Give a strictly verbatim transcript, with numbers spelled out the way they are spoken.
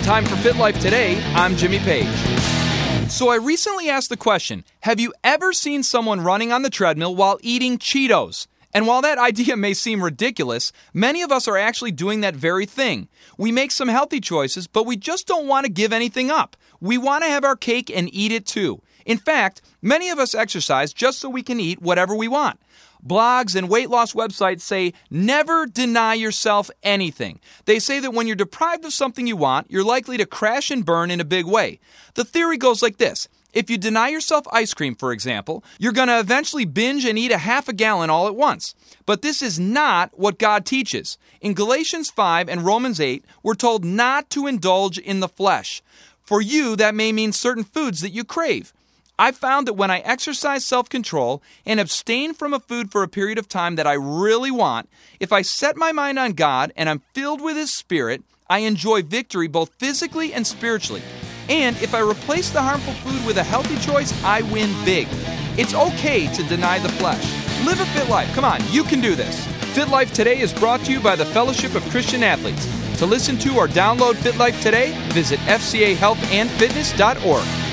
Time for Fit Life Today, I'm Jimmy Page. So I recently asked the question, have you ever seen someone running on the treadmill while eating Cheetos? And while that idea may seem ridiculous, many of us are actually doing that very thing. We make some healthy choices, but we just don't want to give anything up. We want to have our cake and eat it too. In fact, many of us exercise just so we can eat whatever we want. Blogs and weight loss websites say never deny yourself anything. They say that when you're deprived of something you want, you're likely to crash and burn in a big way. The theory goes like this. If you deny yourself ice cream, for example, you're going to eventually binge and eat a half a gallon all at once. But this is not what God teaches. In Galatians five and Romans eight, we're told not to indulge in the flesh. For you, that may mean certain foods that you crave. I've found that when I exercise self-control and abstain from a food for a period of time that I really want, if I set my mind on God and I'm filled with His Spirit, I enjoy victory both physically and spiritually. And if I replace the harmful food with a healthy choice, I win big. It's okay to deny the flesh. Live a fit life. Come on, you can do this. Fit Life Today is brought to you by the Fellowship of Christian Athletes. To listen to or download Fit Life Today, visit f c a health and fitness dot org.